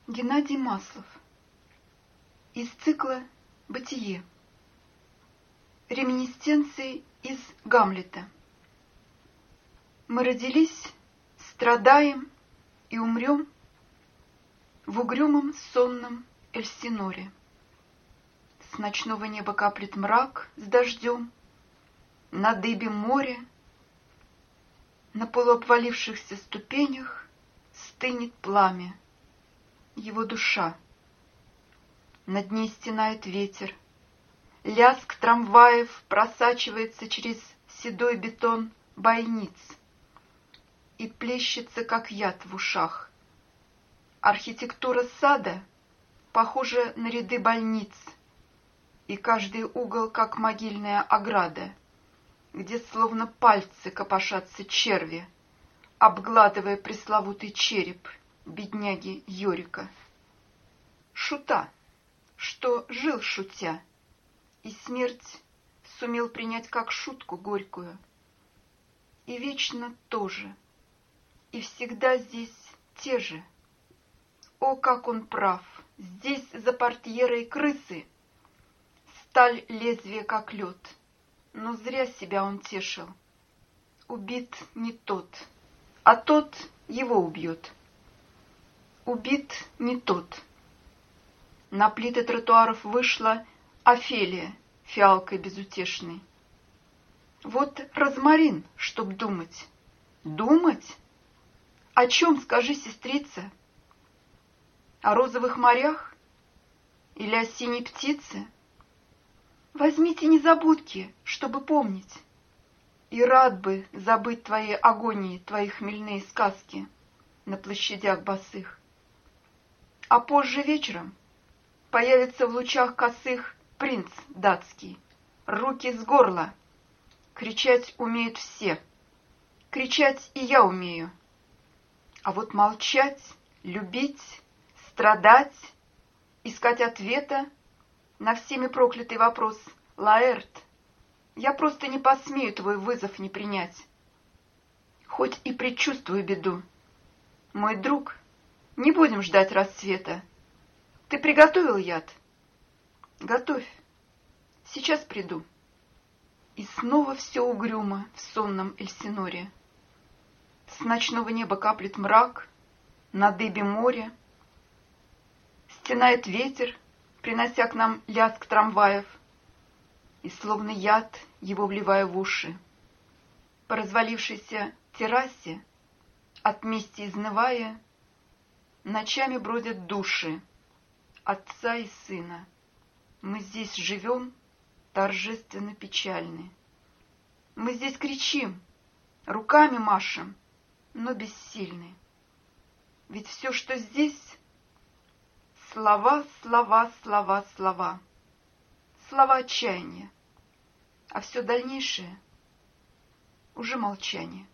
Геннадий Маслов. Из цикла «Бытие». Реминисценции из Гамлета. Мы родились, страдаем и умрем в угрюмом сонном Эльсиноре. С ночного неба каплет мрак с дождем, на дыбе море, на полуобвалившихся ступенях стынет пламя, его душа. Над ней стенает ветер, лязг трамваев просачивается через седой бетон бойниц и плещется, как яд в ушах. Архитектура сада похожа на ряды больниц, и каждый угол, как могильная ограда, где словно пальцы копошатся черви, обгладывая пресловутый череп бедняги Йорика. Шута, что жил шутя, и смерть сумел принять как шутку горькую. И вечно тоже, и всегда здесь те же. О, как он прав! Здесь за портьерой крысы, сталь лезвия как лед. Но зря себя он тешил. Убит не тот, а тот его убьет. Убит не тот. На плиты тротуаров вышла Офелия фиалкой безутешной. Вот розмарин, чтоб думать. Думать? О чем, скажи, сестрица? О розовых морях? Или о синей птице? Возьмите незабудки, чтобы помнить. И рад бы забыть твои агонии, твои хмельные сказки на площадях босых. А позже вечером появится в лучах косых принц датский. Руки с горла. Кричать умеют все. Кричать и я умею. А вот молчать, любить, страдать, искать ответа на всеми проклятый вопрос: Лаэрт, я просто не посмею твой вызов не принять. Хоть и предчувствую беду. Мой друг, не будем ждать рассвета. Ты приготовил яд? Готовь. Сейчас приду. И снова все угрюмо в сонном Эльсиноре. С ночного неба каплет мрак, на дыбе море. Стенает ветер, принося к нам лязг трамваев, и словно яд его вливая в уши. По развалившейся террасе, от мести изнывая, ночами бродят души отца и сына. Мы здесь живем торжественно печальны. Мы здесь кричим, руками машем, но бессильны. Ведь все, что здесь — слова, слова, слова, слова. Слова отчаяния, а все дальнейшее — уже молчание.